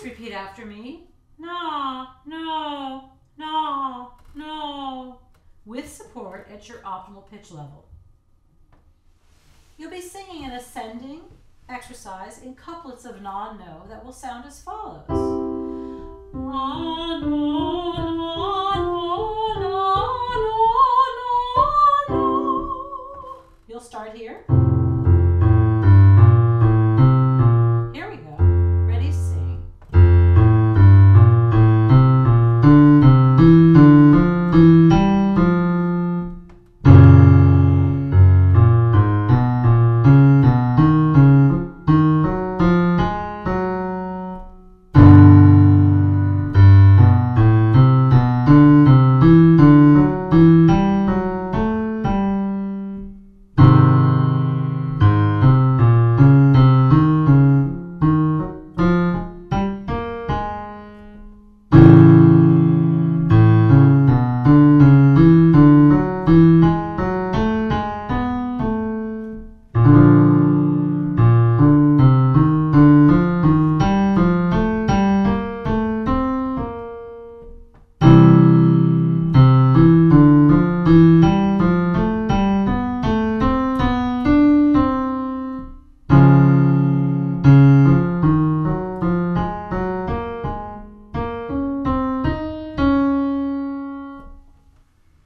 Please repeat after me. Na, no, na, no, with support at your optimal pitch level. You'll be singing an ascending exercise in couplets of na-no that will sound as follows. Na, no, na, no, na, no, na, no. You'll start here.